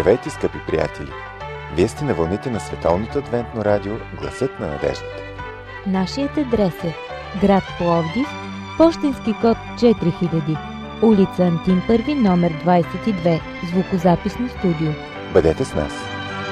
Здравейте, скъпи приятели! Вие сте на вълните на Световното адвентно радио Гласът на надеждата. Нашият адрес е град Пловдив, пощенски код 4000, улица Антим Първи, номер 22, звукозаписно студио. Бъдете с нас!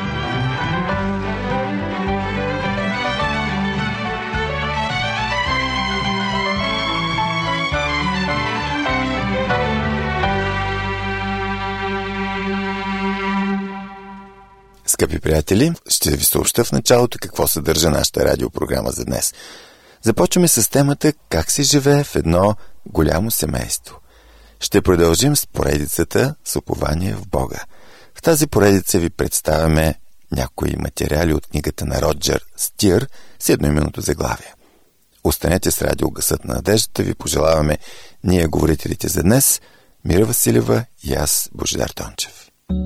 Скъпи приятели, ще ви съобща в началото какво съдържа нашата радиопрограма за днес. Започваме с темата как се живее в едно голямо семейство. Ще продължим с поредицата с упование в Бога. В тази поредица ви представяме някои материали от книгата на Роджер Стир с едноименното заглавие. Останете с радио Гласът на надеждата, ви пожелаваме ние говорителите за днес, Мира Василева и аз, Божидар Тончев.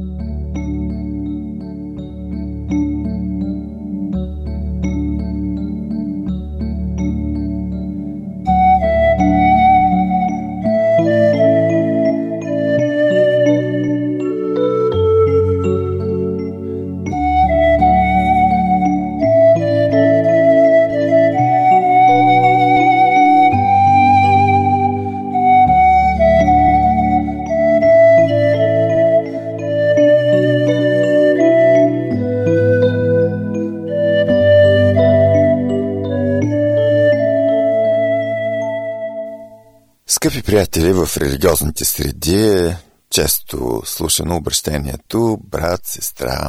Скъпи приятели, в религиозните среди е често слушано обращението брат, сестра.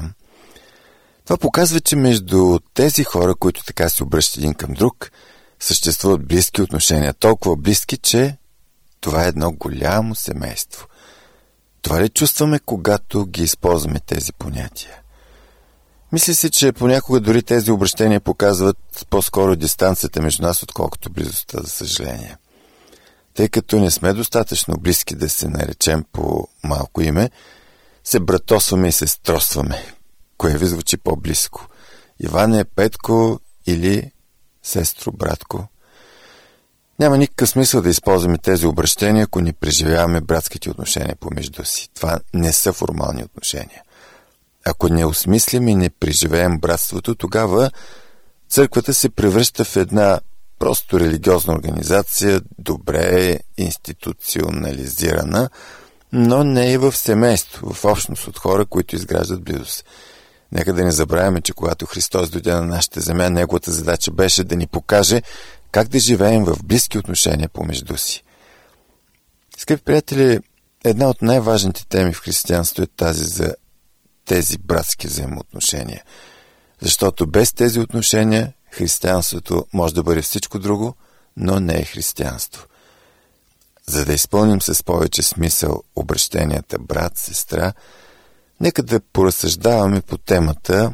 Това показва, че между тези хора, които така се обръщат един към друг, съществуват близки отношения, толкова близки, че това е едно голямо семейство. Това ли чувстваме, когато ги използваме тези понятия? Мисля си, че понякога дори тези обращения показват по-скоро дистанцията между нас, отколкото близостта, за съжаление. Тъй като не сме достатъчно близки да се наречем по малко име, се братосваме и се сестросваме. Кое ви звучи по-близко? Иване, Петко или сестро, братко? Няма никакъв смисъл да използваме тези обращения, ако не преживяваме братските отношения помежду си. Това не са формални отношения. Ако не осмислим и не преживеем братството, тогава църквата се превръща в една просто религиозна организация, добре институционализирана, но не и в семейство, в общност от хора, които изграждат близост. Нека да не забравяме, че когато Христос дойде на нашата земя, неговата задача беше да ни покаже как да живеем в близки отношения помежду си. Скъпи приятели, една от най-важните теми в християнството е тази за тези братски взаимоотношения. Защото без тези отношения християнството може да бъде всичко друго, но не е християнство. За да изпълним с повече смисъл обращенията брат, сестра, нека да поразсъждаваме по темата,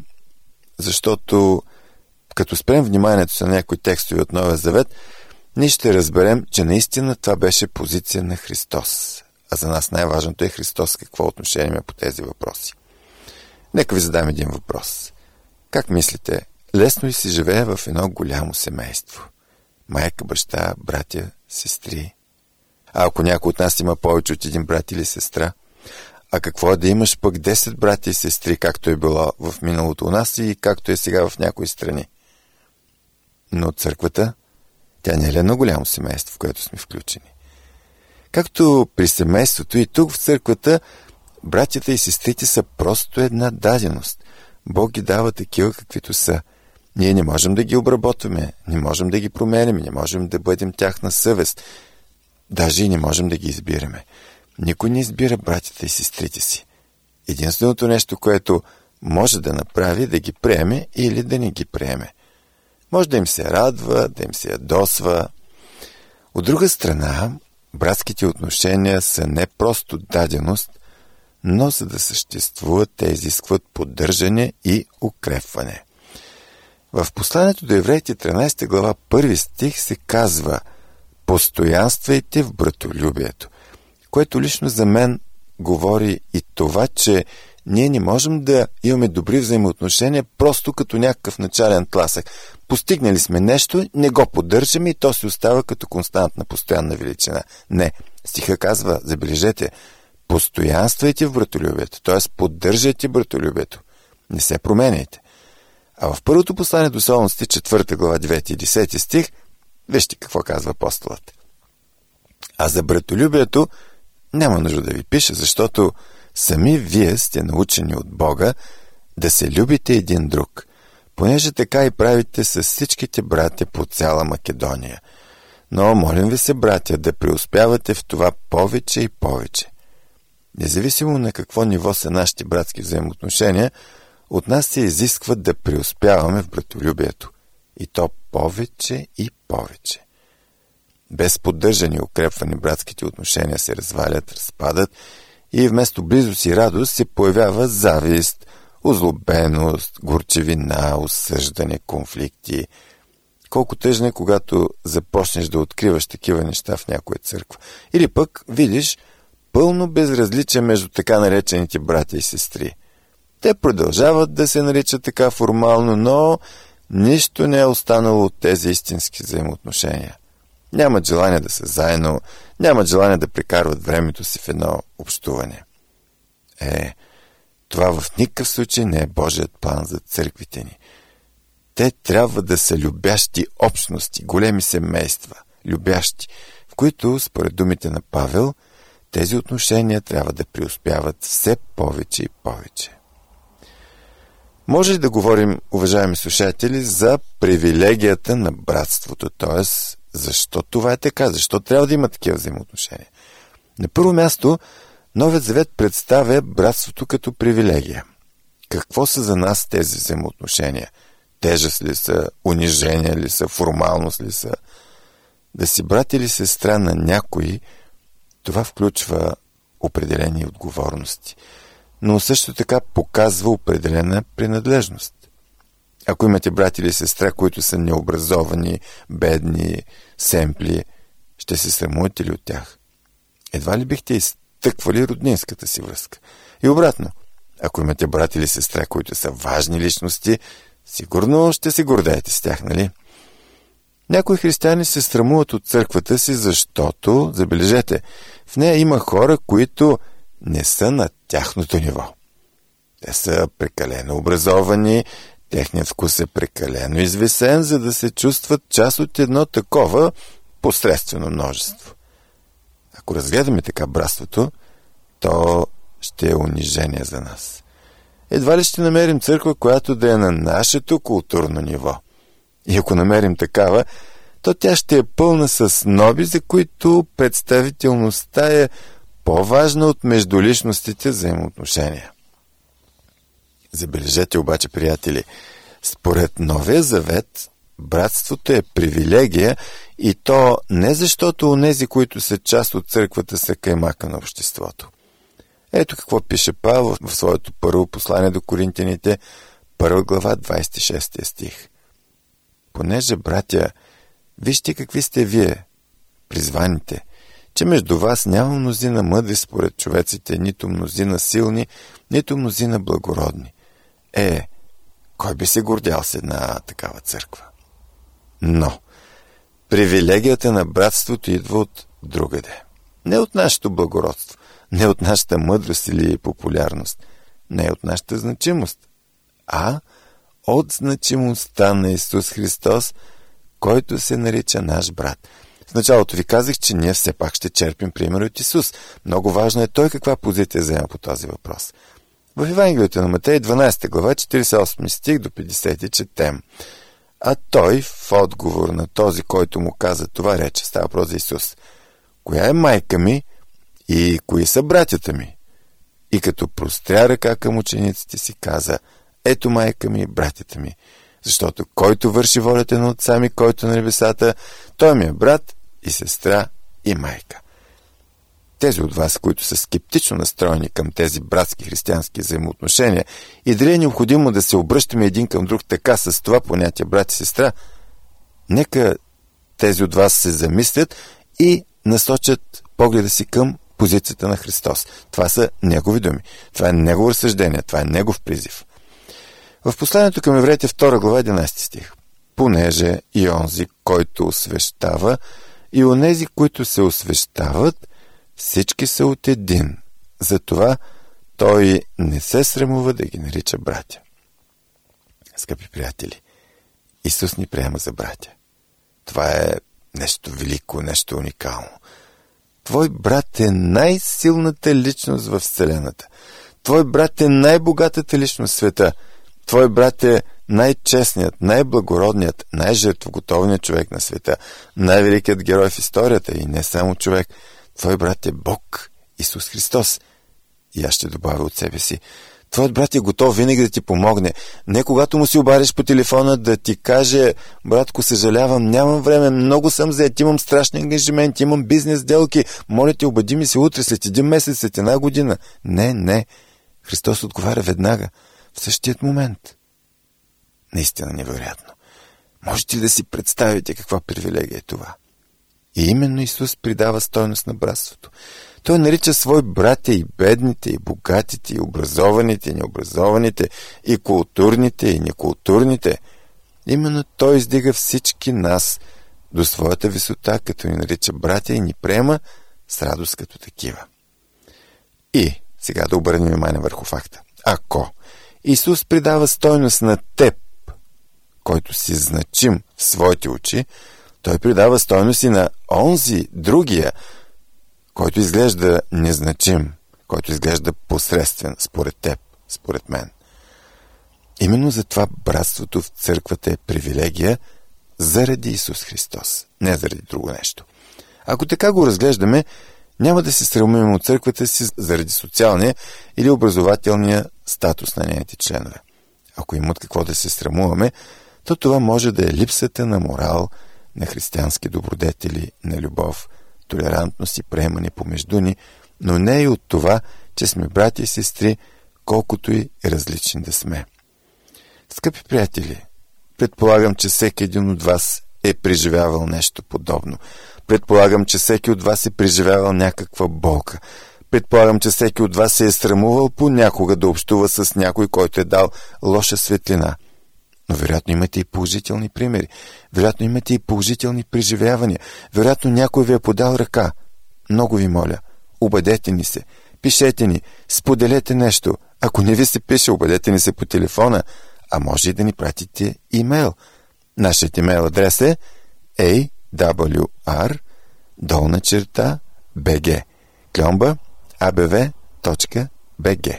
защото като спрем вниманието си на някои текстове от Новия Завет, ние ще разберем, че наистина това беше позиция на Христос. А за нас най-важното е Христос какво отношение има по тези въпроси. Нека ви задам един въпрос. Как мислите, лесно ли се живее в едно голямо семейство? Майка, баща, братя, сестри. А ако някой от нас има повече от един брат или сестра? А какво е да имаш пък 10 брати и сестри, както е било в миналото у нас и както е сега в някои страни? Но църквата, тя не е ли едно голямо семейство, в което сме включени? Както при семейството и тук в църквата, братята и сестрите са просто една даденост. Бог ги дава такива, каквито са. Ние не можем да ги обработваме, не можем да ги променяме, не можем да бъдем тяхна съвест. Даже и не можем да ги избираме. Никой не избира братята и сестрите си. Единственото нещо, което може да направи, да ги приеме или да не ги приеме. Може да им се радва, да им се ядосва. От друга страна, братските отношения са не просто даденост, но за да съществуват, те изискват поддържане и укрепване. В посланието до Евреите 13 глава 1 стих се казва: постоянствайте в братолюбието, което лично за мен говори и това, че ние не можем да имаме добри взаимоотношения просто като някакъв начален тласък. Постигнали сме нещо, не го поддържаме и то си остава като константна, постоянна величина. Не, стиха казва, забележете, Постоянствайте в братолюбието, т.е. поддържайте братолюбието. Не се променяйте. А в първото послание до Солуncите, 4 глава, 9 и 10 стих, вижте какво казва апостолът. А за братолюбието няма нужда да ви пиша, защото сами вие сте научени от Бога да се любите един друг, понеже така и правите с всичките братя по цяла Македония. Но молим ви се, братя, да преуспявате в това повече и повече. Независимо на какво ниво са нашите братски взаимоотношения, от нас се изисква да преуспяваме в братолюбието. И то повече и повече. Без поддържани и укрепвани братските отношения се развалят, разпадат и вместо близост и радост се появява завист, озлобеност, горчевина, осъждане, конфликти. Колко тъжно е, когато започнеш да откриваш такива неща в някоя църква. Или пък видиш пълно безразличие между така наречените братя и сестри. Те продължават да се наричат така формално, но нищо не е останало от тези истински взаимоотношения. Нямат желание да са заедно, нямат желание да прекарват времето си в едно общуване. Това в никакъв случай не е Божият план за църквите ни. Те трябва да са любящи общности, големи семейства, любящи, в които, според думите на Павел, тези отношения трябва да преуспяват все повече и повече. Може ли да говорим, уважаеми слушатели, за привилегията на братството, т.е. защо това е така, защо трябва да има такива взаимоотношения? На първо място, Новият завет представя братството като привилегия. Какво са за нас тези взаимоотношения? Тежест ли са, унижение ли са, формалност ли са? Да си брат или сестра на някой, това включва определени отговорности, но също така показва определена принадлежност. Ако имате брат или сестра, които са необразовани, бедни, семпли, ще се срамувате ли от тях? Едва ли бихте изтъквали роднинската си връзка? И обратно, ако имате брат или сестра, които са важни личности, сигурно ще се гордеете с тях, нали? Някои християни се срамуват от църквата си, защото, забележете, в нея има хора, които не са на тяхното ниво. Те са прекалено образовани, техният вкус е прекалено извисен, за да се чувстват част от едно такова посредствено множество. Ако разгледаме така братството, то ще е унижение за нас. Едва ли ще намерим църква, която да е на нашето културно ниво. И ако намерим такава, то тя ще е пълна с сноби, за които представителността е по-важна от междуличностите взаимоотношения. Забележете обаче, приятели, според Новия завет, братството е привилегия и то не защото онези, които са част от църквата, са каймака на обществото. Ето какво пише Павел в своето първо послание до Коринтяните, 1 глава, 26 стих. Понеже, братя, вижте какви сте вие, призваните, че между вас няма мнозина мъдри според човеците, нито мнозина силни, нито мнозина благородни. Кой би се гордял с една такава църква? Но привилегията на братството идва от другаде. Не от нашето благородство, не от нашата мъдрост или популярност, не от нашата значимост, а от значимостта на Исус Христос, който се нарича наш брат. В началото ви казах, че ние все пак ще черпим пример от Исус. Много важно е той каква позиция взема по този въпрос. В Евангелието на Матей, 12 глава, 48 стих до 50 четем. А той, в отговор на този, който му каза това, рече, става въпрос за Исус: коя е майка ми и кои са братята ми? И като простря ръка към учениците си, каза: ето майка ми и братята ми, защото който върши волята на Отца ми, който на небесата, той ми е брат и сестра и майка. Тези от вас, които са скептично настроени към тези братски християнски взаимоотношения и дали е необходимо да се обръщаме един към друг така с това понятие брат и сестра, нека тези от вас се замислят и насочат погледа си към позицията на Христос. Това са негови думи. Това е негово разсъждение. Това е негов призив. В посланието към Евреите 2 глава 11 стих. Понеже и онзи, който освещава, и онези, които се освещават, всички са от един, Затова той не се срамува да ги нарича братя. Скъпи приятели, Исус ни приема за братя. Това е нещо велико, нещо уникално. Твой брат е най-силната личност в Вселената. Твой брат е най-богатата личност в света. Твой брат е най-честният, най-благородният, най-жертвоготовният човек на света. Най-великият герой в историята и не само човек. Твой брат е Бог, Исус Христос. И аз ще добавя от себе си. Твоят брат е готов винаги да ти помогне. Не когато му си обадиш по телефона да ти каже: братко, съжалявам, нямам време, много съм заед, имам страшни ангажименти, имам бизнес сделки, моля те, обади ми се утре, след 1 месец, след 1 година. Не. Христос отговаря веднага, в същият момент. Наистина невероятно. Можете ли да си представите каква привилегия е това? И именно Исус придава стойност на братството. Той нарича свои братя и бедните, и богатите, и образованите, и необразованите, и културните, и некултурните. Именно Той издига всички нас до своята висота, като ни нарича братя и ни приема с радост като такива. И сега да обърнем внимание върху факта. Ако Исус придава стойност на теб, който си значим в своите очи, Той придава стойност и на онзи, другия, който изглежда незначим, който изглежда посредствен според теб, според мен. Именно затова братството в църквата е привилегия заради Исус Христос, не заради друго нещо. Ако така го разглеждаме, няма да се срамуваме от църквата си заради социалния или образователния статус на нейните членове. Ако има от какво да се срамуваме, то това може да е липсата на морал, на християнски добродетели, на любов, толерантност и приемане помежду ни, но не и от това, че сме братя и сестри, колкото и различни да сме. Скъпи приятели, предполагам, че всеки един от вас е преживявал нещо подобно. Предполагам, че всеки от вас е преживявал някаква болка. Предполагам, че всеки от вас се е срамувал понякога да общува с някой, който е дал лоша светлина. Но вероятно имате и положителни примери. Вероятно имате и положителни преживявания. Вероятно някой ви е подал ръка. Много ви моля, обадете ни се. Пишете ни, споделете нещо. Ако не ви се пише, обадете ни се по телефона, а може и да ни пратите имейл. Нашият имейл адрес е awr@bg.abv.bg.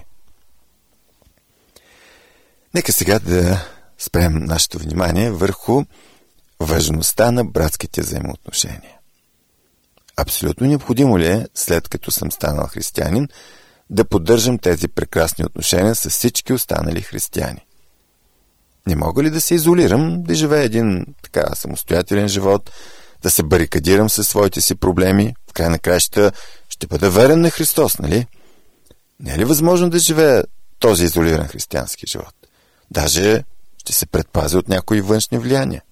Нека сега да спрем нашето внимание върху важността на братските взаимоотношения. Абсолютно необходимо ли е, след като съм станал християнин, да поддържам тези прекрасни отношения с всички останали християни? Не мога ли да се изолирам, да живея един така самостоятелен живот, да се барикадирам със своите си проблеми? В край на краищата ще бъда верен на Христос, нали? Не е ли възможно да живея този изолиран християнски живот? Даже ще се предпазя от някои външни влияния.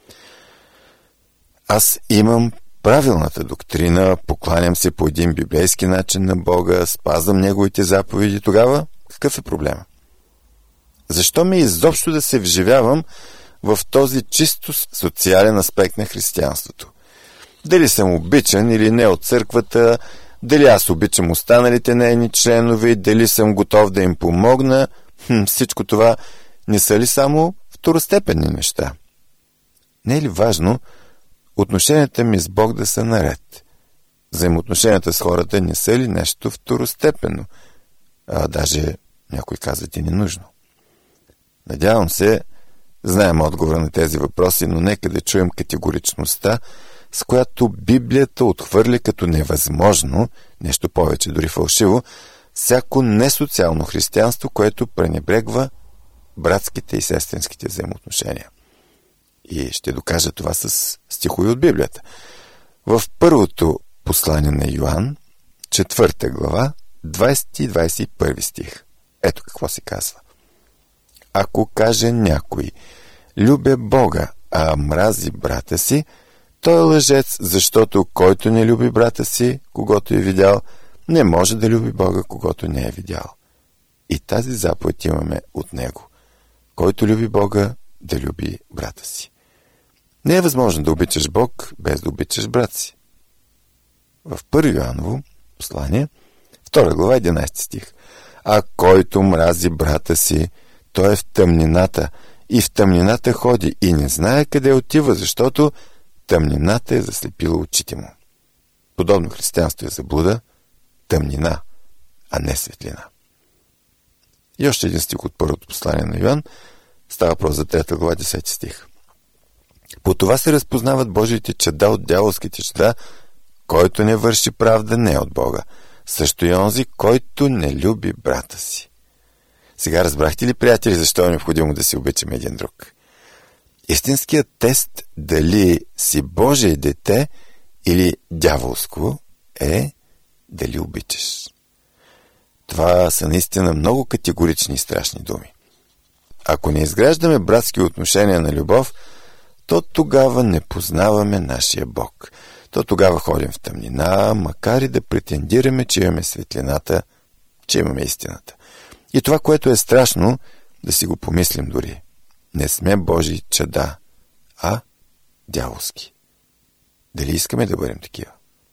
Аз имам правилната доктрина, покланям се по един библейски начин на Бога, спазвам Неговите заповеди. Тогава какъв е проблема? Защо ми изобщо да се вживявам в този чисто социален аспект на християнството? Дали съм обичан или не от църквата, дали аз обичам останалите нейни членове, дали съм готов да им помогна, всичко това не са ли само второстепенни неща? Не е ли важно отношенията ми с Бог да са наред? Взаимоотношенията с хората не са ли нещо второстепенно? Даже някой казват и ненужно. Надявам се, знаем отговора на тези въпроси, но нека да чуем категоричността, с която Библията отхвърля като невъзможно, нещо повече, дори фалшиво, всяко несоциално християнство, което пренебрегва братските и сестринските взаимоотношения. И ще докажа това с стихове от Библията. В първото послание на Йоан, 4 глава, 20 и 21 стих. Ето какво се казва. Ако каже някой: любя Бога, а мрази брата си, той е лъжец, защото който не люби брата си, когото е видял, не може да люби Бога, когото не е видял. И тази заповед имаме от него. Който люби Бога, да люби брата си. Не е възможно да обичаш Бог, без да обичаш брат си. В 1 Йоаново послание, 2 глава, 11 стих. А който мрази брата си, той е в тъмнината и в тъмнината ходи и не знае къде отива, защото тъмнината е заслепила очите му. Подобно християнство е заблуда, тъмнина, а не светлина. И още един стих от първото послание на Йоан, става въпрос за 3 глава, 10 стих. По това се разпознават Божиите чада от дяволските чада, който не върши правда, не е от Бога. Също и онзи, който не люби брата си. Сега разбрахте ли, приятели, защо е необходимо да си обичаме един друг? Истинският тест дали си Божие дете или дяволско е дали обичаш. Това са наистина много категорични и страшни думи. Ако не изграждаме братски отношения на любов, то тогава не познаваме нашия Бог. То тогава ходим в тъмнина, макар и да претендираме, че имаме светлината, че имаме истината. И това, което е страшно, да си го помислим дори. Не сме Божии чада, а дяволски. Дали искаме да бъдем такива?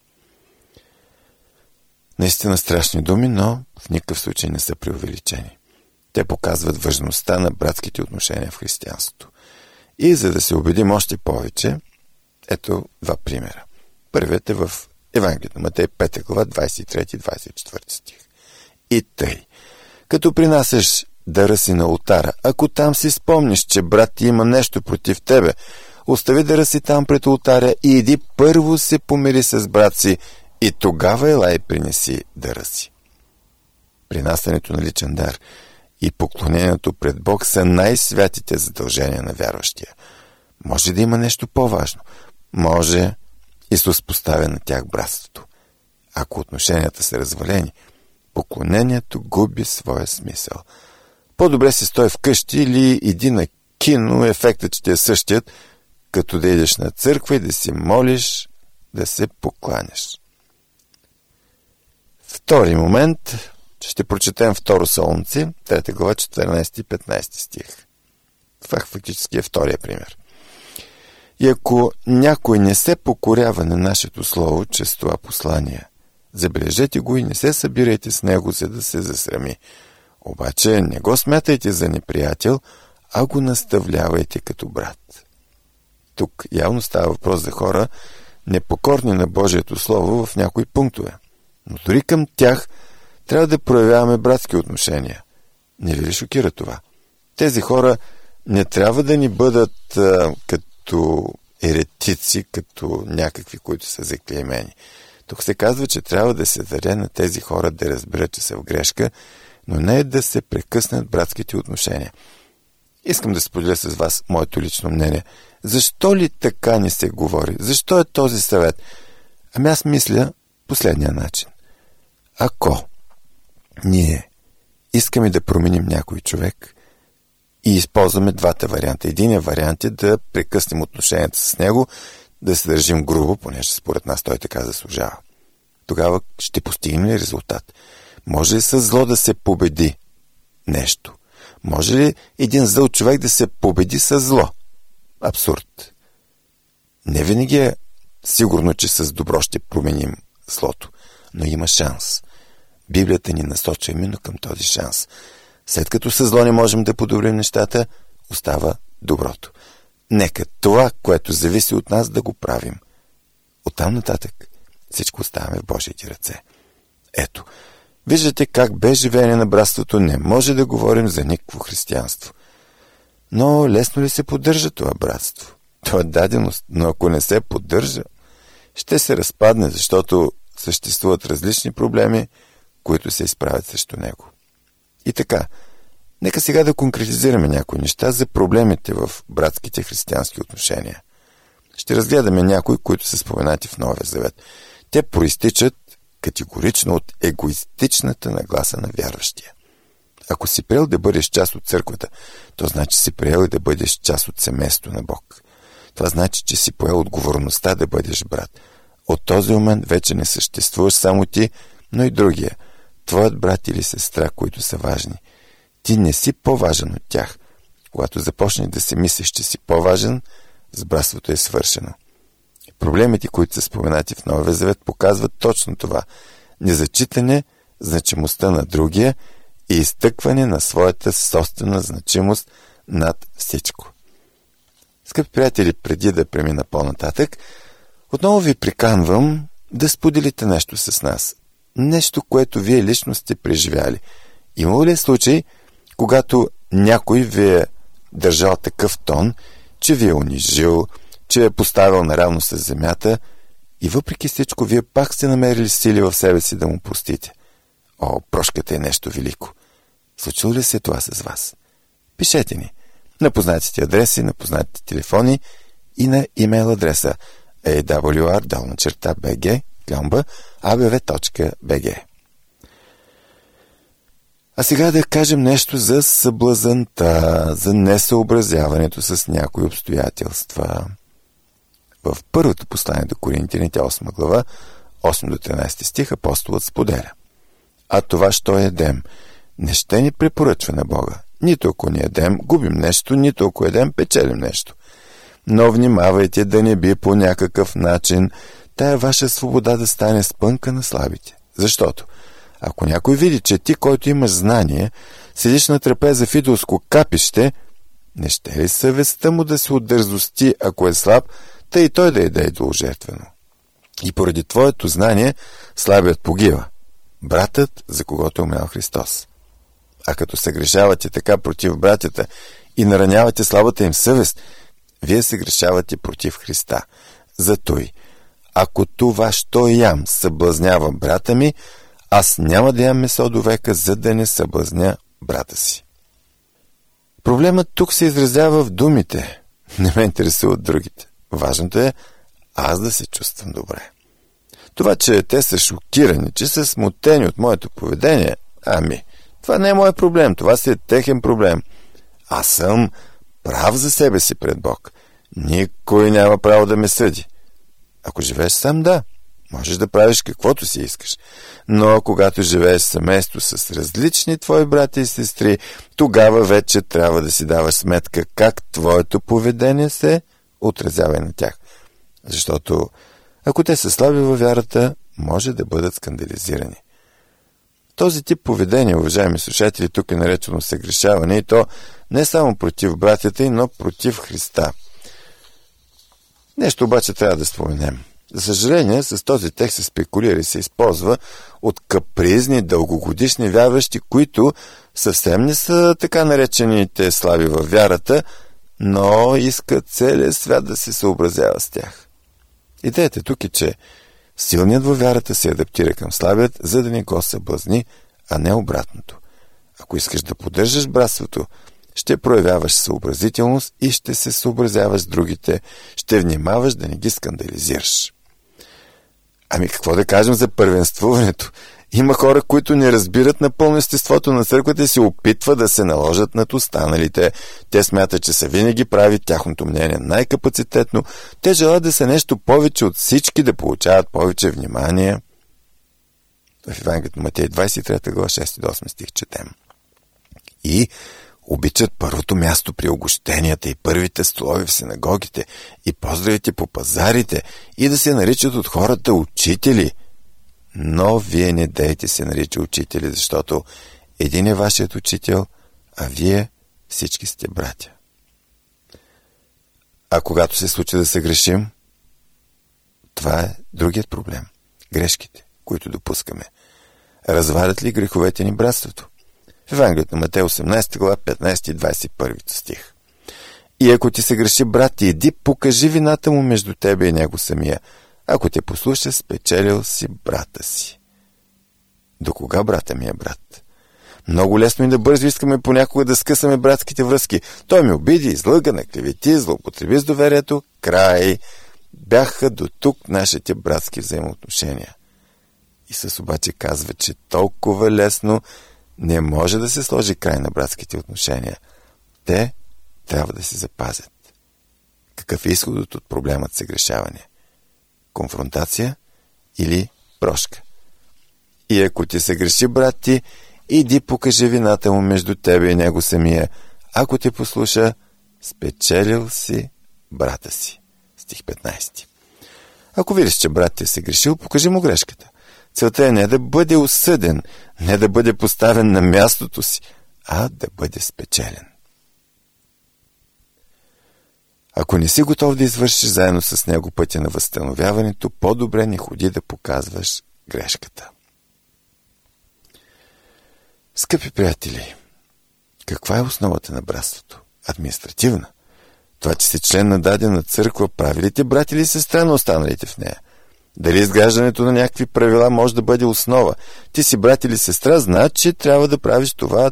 Наистина страшни думи, но в никакъв случай не са преувеличени. Те показват важността на братските отношения в християнството. И за да се убедим още повече, ето два примера. Първият е в Евангелието на Матей 5 глава, 23-24 стих. И тъй, като принасяш дъра си на олтара, ако там си спомниш, че брат ти има нещо против тебе, остави дъра си там пред олтаря и иди първо се помири с брат си и тогава ела и принеси дъра си. Принасянето на личен дар и поклонението пред Бог са най-святите задължения на вярващия. Може да има нещо по-важно. Може Исус поставя на тях братството. Ако отношенията са развалени, поклонението губи своя смисъл. По-добре си стой вкъщи или иди на кино, ефектът ще е същият, като да идеш на църква и да си молиш, да се покланяш. Втори момент, ще прочетем 2 Солунци, 3 глава, 14 и 15 стих. Това фактически е втория пример. И ако някой не се покорява на нашето слово чрез това послание, забележете го и не се събирайте с него, за да се засрами. Обаче не го смятайте за неприятел, а го наставлявайте като брат. Тук явно става въпрос за хора, непокорни на Божието Слово в някои пунктове. Но дори към тях трябва да проявяваме братски отношения. Не ви ли шокира това? Тези хора не трябва да ни бъдат като еретици, като някакви, които са заклеймени. Тук се казва, че трябва да се даде на тези хора да разберат, че са в грешка, но не да се прекъснат братските отношения. Искам да споделя с вас моето лично мнение. Защо ли така не се говори? Защо е този съвет? Ами аз мисля последния начин. Ако ние искаме да променим някой човек и използваме двата варианта. Единият вариант е да прекъснем отношенията с него, да се държим грубо, понеже според нас той така заслужава. Тогава ще постигнем ли резултат? Може ли с зло да се победи нещо? Може ли един зъл човек да се победи с зло? Абсурд. Не винаги е сигурно, че с добро ще променим злото, но има шанс. Библията ни насочва именно към този шанс. След като със зло не можем да подобрим нещата, остава доброто. Нека това, което зависи от нас, да го правим. Оттам нататък всичко оставяме в Божиите ръце. Ето, виждате как без живеене на братството не може да говорим за никакво християнство. Но лесно ли се поддържа това братство? Това е даденост, но ако не се поддържа, ще се разпадне, защото съществуват различни проблеми, които се изправят срещу него. И така, нека сега да конкретизираме някои неща за проблемите в братските християнски отношения. Ще разгледаме някои, които са споменати в Новия Завет. Те проистичат категорично от егоистичната нагласа на вярващия. Ако си приел да бъдеш част от църквата, то значи си приел и да бъдеш част от семейството на Бог. Това значи, че си поел отговорността да бъдеш брат. От този момент вече не съществуваш само ти, но и другия. Твоят брат или сестра, които са важни. Ти не си по-важен от тях. Когато започнеш да си мислиш, че си по-важен, с братството е свършено. Проблемите, които са споменати в Новия Завет, показват точно това. Незачитане значимостта на другия и изтъкване на своята собствена значимост над всичко. Скъпи приятели, преди да премина по-нататък, отново ви приканвам да споделите нещо с нас. Нещо, което вие лично сте преживяли. Имало ли е случай, когато някой ви е държал такъв тон, че ви е унижил, че е поставил наравно с земята и въпреки всичко вие пак сте намерили сили в себе си да му простите? О, прошката е нещо велико. Случило ли се това с вас? Пишете ни на познатите адреси, на познатите телефони и на имейл адреса awr@bg.abv.bg. А сега да кажем нещо за съблазънта, за несъобразяването с някои обстоятелства. В първото послание до Коринтяните, 8 глава, 8 до 13 стих, апостолът споделя: а това, що ядем, не ще ни препоръчва на Бога. Нито ако ни ядем, губим нещо, нито ако ядем, печелим нещо. Но внимавайте да не би по някакъв начин тая ваша свобода да стане спънка на слабите. Защото ако някой види, че ти, който имаш знание, седиш на трапеза в идолско капище, не ще ли съвестта му да се отдързости, ако е слаб, тъй и той да яде идоложертвено? И поради твоето знание слабият погива, братът, за когото е умрял Христос. А като съгрешавате така против братята и наранявате слабата им съвест, вие се грешавате против Христа. Затой, ако това, що ям, съблазнява брата ми, аз няма да ям месо до века, за да не съблазня брата си. Проблемът тук се изразява в думите. Не ме интересуват другите. Важното е аз да се чувствам добре. Това, че те са шокирани, че са смутени от моето поведение, това не е мой проблем, това си е техен проблем. Аз съм прав за себе си пред Бог. Никой няма право да ме съди. Ако живееш сам, да, можеш да правиш каквото си искаш. Но когато живееш семейство с различни твои брати и сестри, тогава вече трябва да си даваш сметка как твоето поведение се отразява и на тях. Защото ако те са слаби във вярата, може да бъдат скандализирани. Този тип поведение, уважаеми слушатели, тук е наречено съгрешаване, и то не само против братята, но против Христа. Нещо обаче трябва да споменем. За съжаление, с този текст се спекулира и се използва от капризни, дългогодишни вярващи, които съвсем не са така наречените слаби във вярата, но искат целият свят да се съобразява с тях. Идеята тук е, че силният във вярата се адаптира към слабият, за да не го съблазни, а не обратното. Ако искаш да поддържаш братството, ще проявяваш съобразителност и ще се съобразяваш с другите, ще внимаваш да не ги скандализираш. Какво да кажем за първенствуването? Има хора, които не разбират напълно естеството на църквата и се опитват да се наложат над останалите. Те смятат, че са винаги прави, тяхното мнение най-капацитетно. Те желаят да са нещо повече от всички, да получават повече внимание. В Евангелието на Матей 23 глава 6 до 8 стих четем. И обичат първото място при огощенията и първите столови в синагогите и поздравите по пазарите и да се наричат от хората учители. Но вие не дейте се нарича учители, защото един е вашият учител, а вие всички сте братя. А когато се случи да се грешим, това е другият проблем. Грешките, които допускаме. Развалят ли греховете ни братството? В Евангелието на Матей 18 глава 15 и 21 стих. И ако ти се греши брат, иди, покажи вината му между тебе и него самия. Ако те послуша, спечелил си брата си. До кога брата ми е брат? Много лесно и да бързо искаме понякога да скъсаме братските връзки. Той ме обиди, излъга, наклевети, злоупотреби с доверието. Край! Бяха до тук нашите братски взаимоотношения. Исус обаче казва, че толкова лесно не може да се сложи край на братските отношения. Те трябва да се запазят. Какъв е изходът от проблемът съгрешаване? Конфронтация или прошка? И ако ти се греши брат ти, иди покажи вината му между тебе и него самия. Ако те послуша, спечелил си брата си. Стих 15. Ако видиш, че брат ти се грешил, покажи му грешката. Целта е не да бъде осъден, не да бъде поставен на мястото си, а да бъде спечелен. Ако не си готов да извършиш заедно с него пътя на възстановяването, по-добре не ходи да показваш грешката. Скъпи приятели, каква е основата на братството? Административна. Това, че си член на дадена църква, прави ли те брат или сестра на останалите в нея? Дали изграждането на някакви правила може да бъде основа? Ти си брат или сестра, знаят, че трябва да правиш това.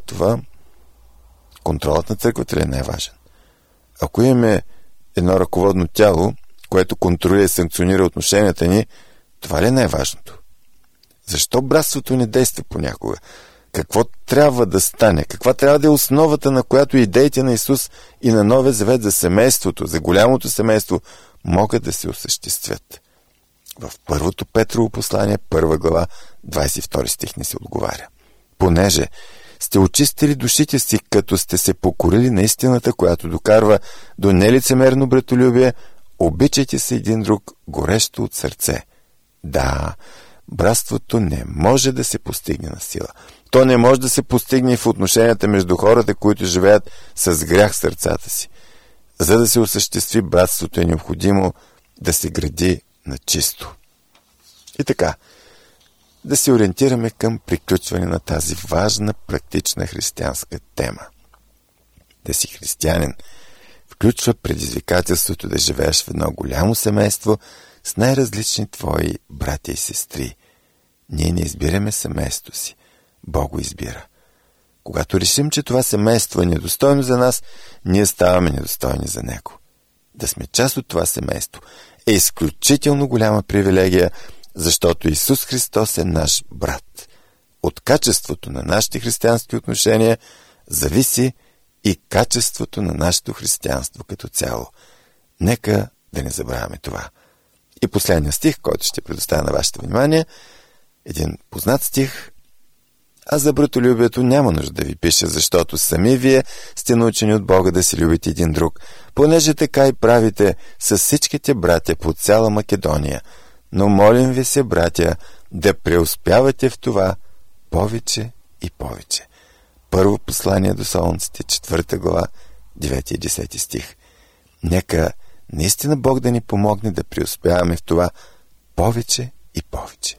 Контролът на църквата ли е най-важен? Ако имаме едно ръководно тяло, което контролира и санкционира отношенията ни, това ли е най-важното? Защо братството не действа понякога? Какво трябва да стане? Каква трябва да е основата, на която идеите на Исус и на Новия Завет за семейството, за голямото семейство, могат да се осъществят? В първото Петрово послание, 1 глава, 22 стих ни се отговаря. Понеже сте очистили душите си, като сте се покорили на истината, която докарва до нелицемерно братолюбие, обичайте се един друг горещо от сърце. Да, братството не може да се постигне на сила. То не може да се постигне в отношенията между хората, които живеят с грях в сърцата си. За да се осъществи братството, е необходимо да се гради на чисто. И така, да се ориентираме към приключване на тази важна, практична християнска тема. Да си християнин включва предизвикателството да живееш в едно голямо семейство с най-различни твои братя и сестри. Ние не избираме семейството си. Бог го избира. Когато решим, че това семейство е недостойно за нас, ние ставаме недостойни за него. Да сме част от това семейство е изключително голяма привилегия, защото Исус Христос е наш брат. От качеството на нашите християнски отношения зависи и качеството на нашето християнство като цяло. Нека да не забравяме това. И последния стих, който ще предоставя на вашето внимание, един познат стих. А за братолюбието няма нужда да ви пиша, защото сами вие сте научени от Бога да се любите един друг, понеже така и правите с всичките братя по цяла Македония. Но молим ви се, братя, да преуспявате в това повече и повече. Първо послание до Солунците, 4 глава, 9 и 10 стих. Нека наистина Бог да ни помогне да преуспяваме в това повече и повече.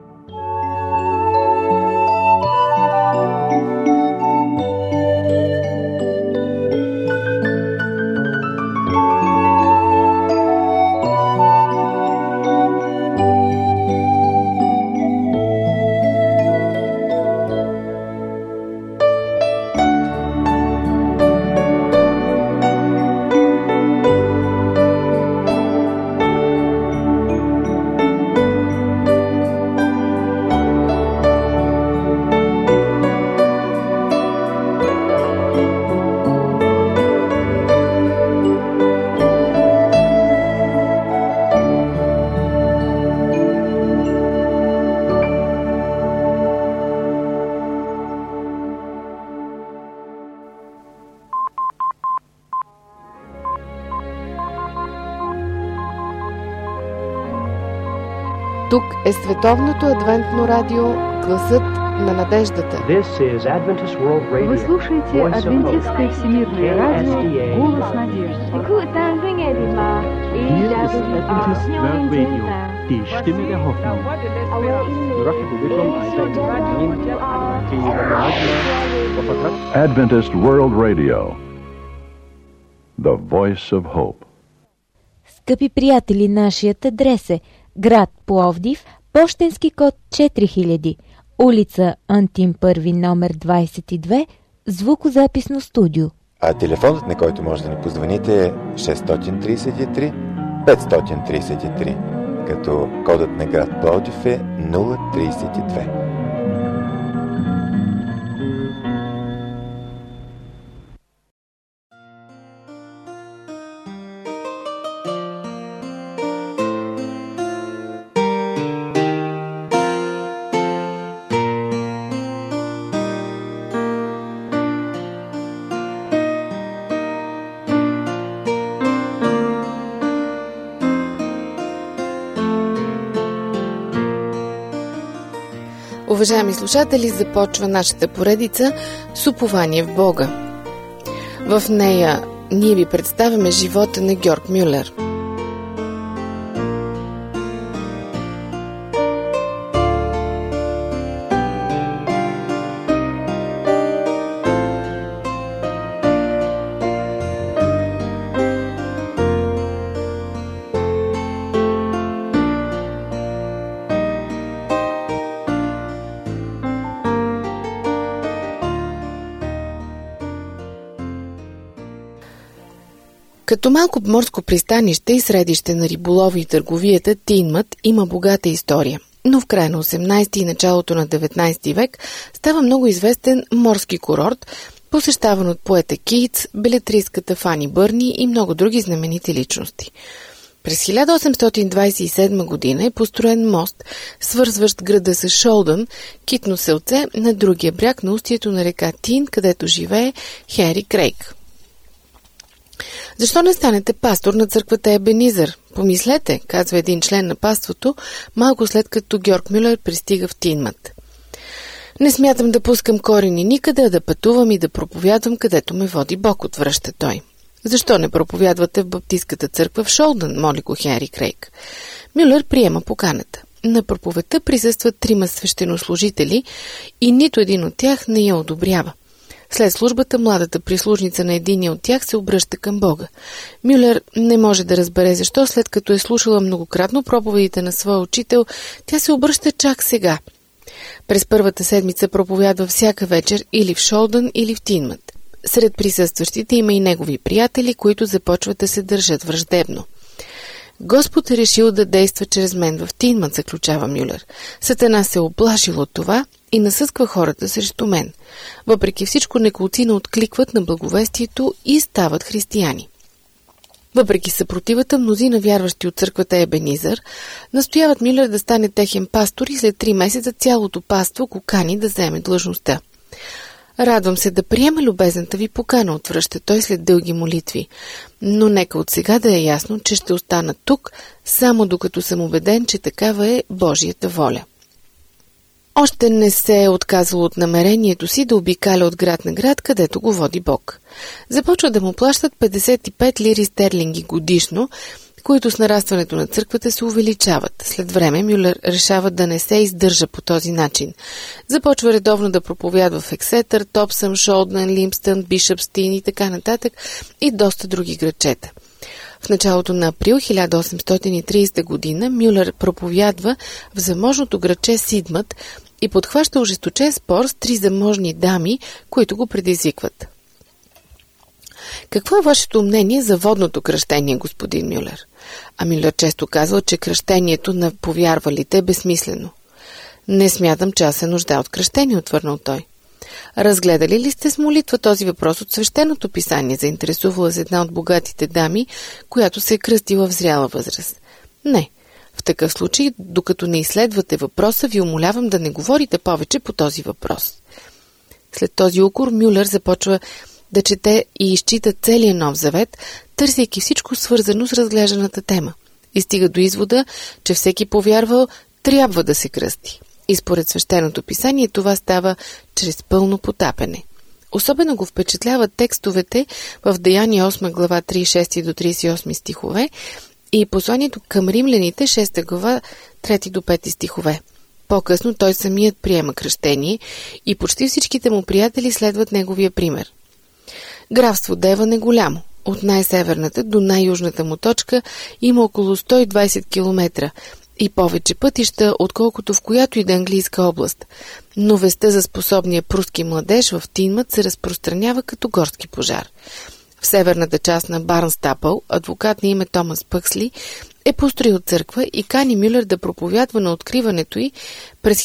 Тук е Световното адвентно радио, гласът на надеждата. Вы слушаете Адвентистское всемирное радио, голос надежды. Die Stimme der Hoffnung. Adventist World Radio, the voice of hope. Скъпи приятели, нашият адрес е град Пловдив, пощенски код 4000, улица Антим Първи, номер 22, звукозаписно студио. А телефонът, на който може да ни позвоните, е 633 533, като кодът на град Пловдив е 032. Уважаеми слушатели, започва нашата поредица с упование в Бога. В нея ние ви представяме живота на Георг Мюлер. Като малко морско пристанище и средище на риболова и търговията, Тинмът има богата история. Но в края на 18 и началото на 19 век става много известен морски курорт, посещаван от поета Китс, белетристката Фани Бърни и много други знаменити личности. През 1827 година е построен мост, свързващ града с Шолдън, китно селце на другия бряг на устието на река Тин, където живее Хенри Крейг. Защо не станете пастор на църквата Ебенизър? Помислете, казва един член на паството, малко след като Георг Мюлер пристига в Тинмът. Не смятам да пускам корени никъде, да пътувам и да проповядвам, където ме води Бог, отвръща той. Защо не проповядвате в баптистката църква в Шолдън, моли го Хенри Крейг. Мюлер приема поканата. На проповедта присъстват 3 свещенослужители и нито един от тях не я одобрява. След службата, младата прислужница на единия от тях се обръща към Бога. Мюлер не може да разбере защо, след като е слушала многократно проповедите на своя учител, тя се обръща чак сега. През първата седмица проповядва всяка вечер или в Шолдън, или в Тинмът. Сред присъстващите има и негови приятели, които започват да се държат враждебно. Господ е решил да действа чрез мен в Тинмът, заключава Мюлер. Сатана се оплашил от това и насъсква хората срещу мен. Въпреки всичко, неколцина откликват на благовестието и стават християни. Въпреки съпротивата, мнозина вярващи от църквата Ебенизър настояват Мюлер да стане техен пастор и след 3 месеца цялото паство го кани да заеме длъжността. Радвам се да приема любезната ви покана, отвръща той след дълги молитви. Но нека от сега да е ясно, че ще остана тук, само докато съм убеден, че такава е Божията воля. Още не се е отказал от намерението си да обикаля от град на град, където го води Бог. Започва да му плащат 55 лири стерлинги годишно, които с нарастването на църквата се увеличават. След време Мюлер решава да не се издържа по този начин. Започва редовно да проповядва в Ексетър, Топсъм, Шолдън, Лимстън, Бишъпстин и така нататък и доста други градчета. В началото на април 1830 година Мюлер проповядва в заможното градче Сидмът и подхваща ожесточен спор с 3 заможни дами, които го предизвикват. Какво е вашето мнение за водното кръщение, господин Мюлер? А Мюлер често казва, че кръщението на повярвалите е безсмислено. Не смятам, че аз се нуждая от кръщение, отвърнал той. Разгледали ли сте с молитва този въпрос от свещеното писание, заинтересувала с една от богатите дами, която се е кръстила в зряла възраст? Не. В такъв случай, докато не изследвате въпроса, ви умолявам да не говорите повече по този въпрос. След този укор Мюлер започва да чете и изчита целия Нов Завет, търсейки всичко свързано с разглежданата тема. И стига до извода, че всеки повярвал трябва да се кръсти. И според свещеното писание това става чрез пълно потапене. Особено го впечатляват текстовете в Деяния 8 глава 36 до 38 стихове и посланието към римляните 6 глава 3 до 5 стихове. По-късно той самият приема кръщение и почти всичките му приятели следват неговия пример. Графство Девън е голямо. От най-северната до най-южната му точка има около 120 км и повече пътища, отколкото в която и да английска област. Но вестта за способния пруски младеж в Тинмът се разпространява като горски пожар. В северната част на Барнстапъл, адвокат на име Томас Пъксли, е построил църква и кани Мюлер да проповядва на откриването й през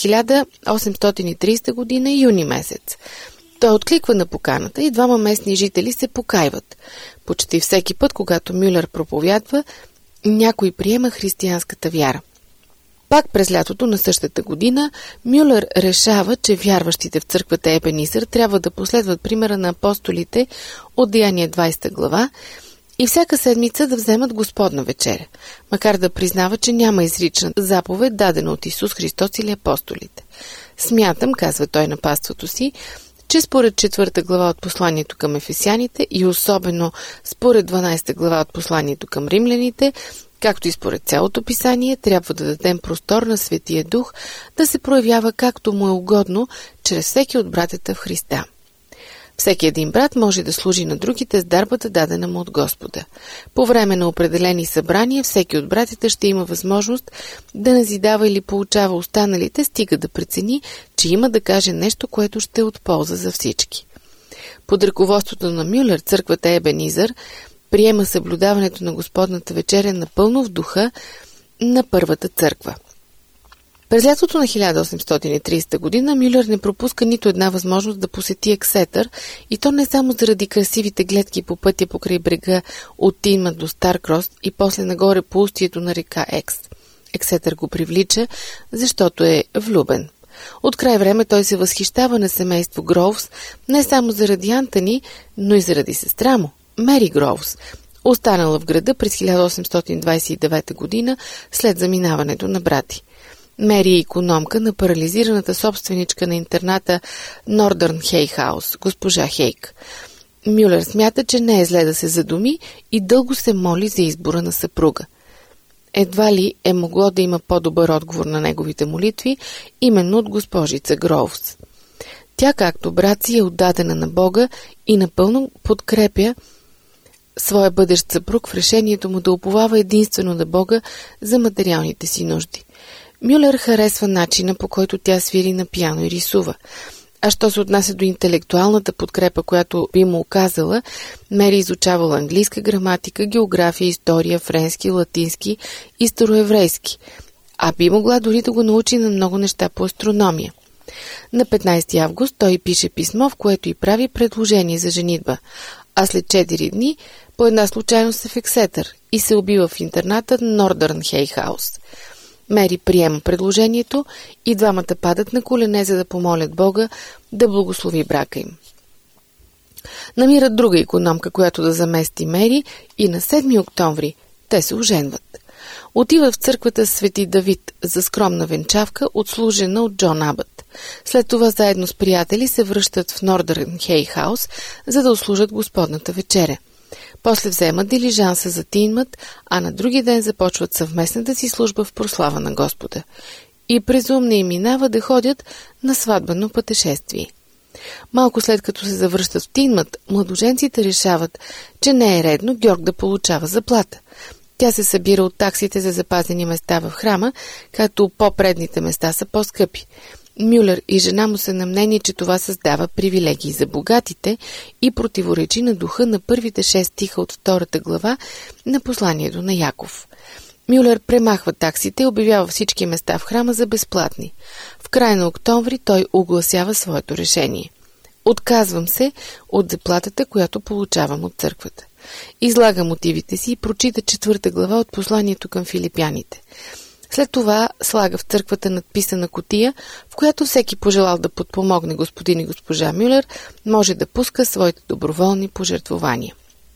1830 година юни месец. Той откликва на поканата и 2 местни жители се покайват. Почти всеки път, когато Мюлер проповядва, някой приема християнската вяра. Пак през лятото на същата година Мюлер решава, че вярващите в църквата Ебенизър трябва да последват примера на апостолите от Деяния 20 глава и всяка седмица да вземат Господна вечеря, макар да признава, че няма изрична заповед, дадена от Исус Христос или апостолите. Смятам, казва той на паството си, че според 4 глава от посланието към ефесяните и особено според 12 глава от посланието към римляните, както и според цялото писание, трябва да дадем простор на Светия Дух да се проявява както му е угодно, чрез всеки от братята в Христа. Всеки един брат може да служи на другите с дарбата, дадена му от Господа. По време на определени събрания, всеки от братята ще има възможност да назидава или получава останалите, стига да прецени, че има да каже нещо, което ще е от полза за всички. Под ръководството на Мюлер, църквата Ебенизър приема съблюдаването на Господната вечеря напълно в духа на първата църква. През лятото на 1830 година Мюлер не пропуска нито една възможност да посети Ексетър, и то не само заради красивите гледки по пътя покрай брега от Тинмат до Старкрост и после нагоре по устието на река Екс. Ексетър го привлича, защото е влюбен. От край време той се възхищава на семейство Гроувс не само заради Антони, но и заради сестра му, Мери Гроувс, останала в града през 1829 година след заминаването на брати. Мери е икономка на парализираната собственичка на интерната Нордърн Хейхаус, госпожа Хейк. Мюлер смята, че не е зле да се задуми и дълго се моли за избора на съпруга. Едва ли е могло да има по-добър отговор на неговите молитви, именно от госпожица Гроувс. Тя, както брат си, е отдадена на Бога и напълно подкрепя своя бъдещ съпруг в решението му да уповава единствено на Бога за материалните си нужди. Мюлер харесва начина, по който тя свири на пиано и рисува. А що се отнася до интелектуалната подкрепа, която би му оказала, Мери изучавала английска граматика, география, история, френски, латински и староеврейски, а би могла дори да го научи на много неща по астрономия. На 15 август той пише писмо, в което й прави предложение за женитба, а след 4 дни по една случайност е в Ексетър и се убива в интерната Нордърн Хейхаус. Мери приема предложението и двамата падат на колене, за да помолят Бога да благослови брака им. Намират друга икономка, която да замести Мери, и на 7 октомври те се оженват. Отиват в църквата Свети Давид за скромна венчавка, отслужена от Джон Абът. След това заедно с приятели се връщат в Нордърн Хейхаус, за да услужат Господната вечеря. После вземат дилижанса за Тинмат, а на други ден започват съвместната си служба в прослава на Господа. И през ум не им минава да ходят на сватбено пътешествие. Малко след като се завръщат в Тинмат, младоженците решават, че не е редно Георг да получава заплата. Тя се събира от таксите за запазени места в храма, като по-предните места са по-скъпи. Мюлер и жена му са на мнение, че това създава привилегии за богатите и противоречи на духа на първите 6 стиха от 2 глава на посланието на Яков. Мюлер премахва таксите и обявява всички места в храма за безплатни. В края на октомври той огласява своето решение. Отказвам се от заплатата, която получавам от църквата. Излага мотивите си и прочита 4 глава от посланието към филипяните. След това слага в църквата надписана кутия, в която всеки пожелал да подпомогне господин и госпожа Мюлер, може да пуска своите доброволни пожертвования.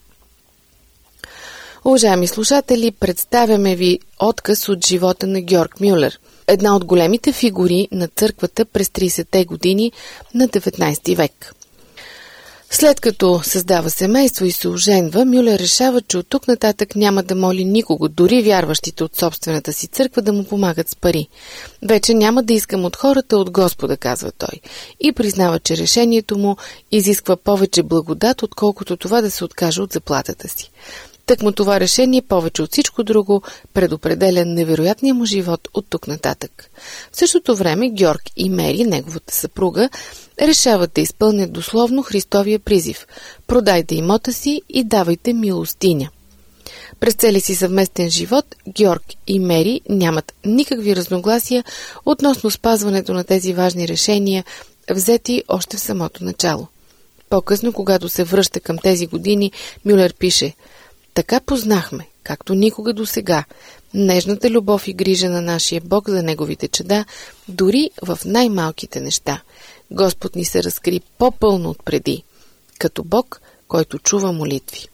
Уважаеми слушатели, представяме ви откъс от живота на Георг Мюлер, една от големите фигури на църквата през 30-те години на 19 век. След като създава семейство и се оженва, Мюлер решава, че от тук нататък няма да моли никого, дори вярващите от собствената си църква, да му помагат с пари. Вече няма да искам от хората, от Господа, казва той, и признава, че решението му изисква повече благодат, отколкото това да се откаже от заплатата си. Тъкмо това решение, повече от всичко друго, предопределя невероятния му живот от тук нататък. В същото време Георг и Мери, неговата съпруга, решават да изпълнят дословно Христовия призив: продайте имота си и давайте милостиня. През целия си съвместен живот Георг и Мери нямат никакви разногласия относно спазването на тези важни решения, взети още в самото начало. По-късно, когато се връща към тези години, Мюлер пише: така познахме, както никога досега, нежната любов и грижа на нашия Бог за неговите чеда, дори в най-малките неща. Господ ни се разкри по-пълно от преди, като Бог, който чува молитви.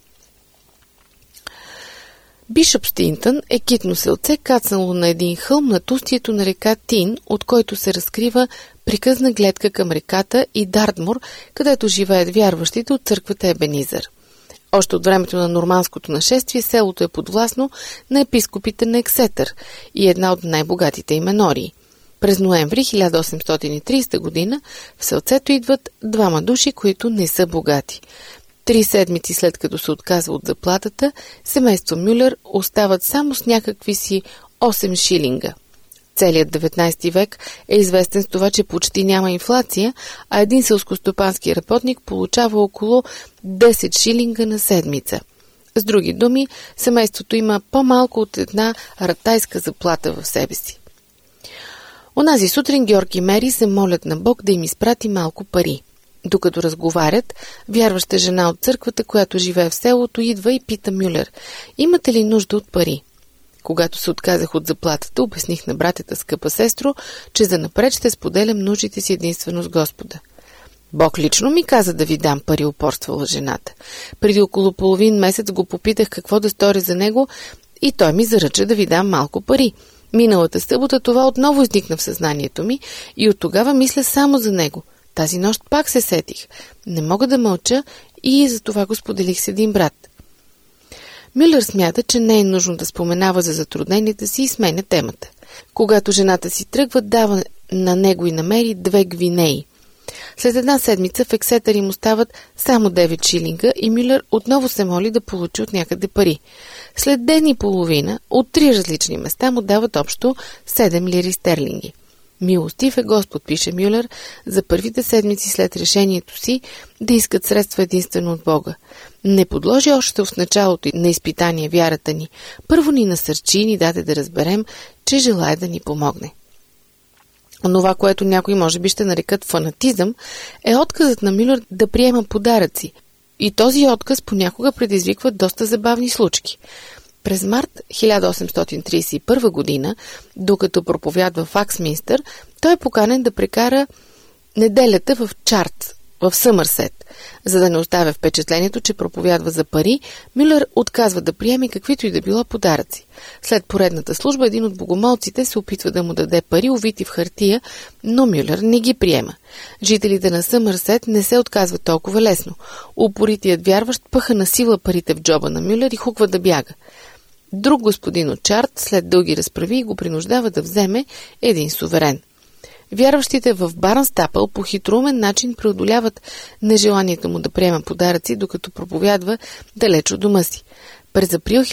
Бишоп Стинтън е китно селце, кацнало на един хълм над устието на река Тин, от който се разкрива приказна гледка към реката и Дартмур, където живеят вярващите от църквата Ебенизър. Още от времето на норманското нашествие селото е подвластно на епископите на Ексетър и една от най-богатите именории. През ноември 1830 година в селцето идват двама души, които не са богати. 3 седмици след като се отказва от заплатата, семейство Мюлер остават само с някакви си 8 шилинга. Целият 19 век е известен с това, че почти няма инфлация, а един селскостопански работник получава около 10 шилинга на седмица. С други думи, семейството има по-малко от една ратайска заплата в себе си. Онази сутрин Георг и Мери се молят на Бог да им изпрати малко пари. Докато разговарят, вярваща жена от църквата, която живее в селото, идва и пита Мюлер: имате ли нужда от пари? Когато се отказах от заплатата, обясних на братята, скъпа сестро, че занапред ще споделям нуждите си единствено с Господа. Бог лично ми каза да ви дам пари, упорствала жената. Преди около половин месец го попитах какво да сторя за него и той ми заръча да ви дам малко пари. Миналата събота това отново изникна в съзнанието ми и от тогава мисля само за него. Тази нощ пак се сетих. Не мога да мълча и за това го споделих с един брат. Мюлер смята, че не е нужно да споменава за затрудненията си и сменя темата. Когато жената си тръгва, дава на него и на Мери 2 гвинеи. След една седмица в Ексетър им остават само 9 шилинга и Мюлер отново се моли да получи от някъде пари. След ден и половина от 3 различни места му дават общо 7 лири стерлинги. Милостив е Господ, пише Мюлер, за първите седмици след решението си да искат средства единствено от Бога. Не подложи още в началото на изпитание вярата ни. Първо ни насърчи и ни даде да разберем, че желае да ни помогне. Онова, което някои може би ще нарекат фанатизъм, е отказът на Мюлер да приема подаръци. И този отказ понякога предизвиква доста забавни случки. През март 1831 година, докато проповядва в Аксминстър, той е поканен да прекара неделята в Чарт, в Съмърсет. За да не оставя впечатлението, че проповядва за пари, Мюлер отказва да приеме каквито и да било подаръци. След поредната служба един от богомолците се опитва да му даде пари, увити в хартия, но Мюлер не ги приема. Жителите на Съмърсет не се отказват толкова лесно. Упоритият вярващ пъха на сила парите в джоба на Мюлер и хуква да бяга. Друг господин от Чарт след дълги разправи го принуждава да вземе един суверен. Вярващите в Барнстапъл по хитроумен начин преодоляват нежеланието му да приема подаръци, докато проповядва далеч от дома си. През април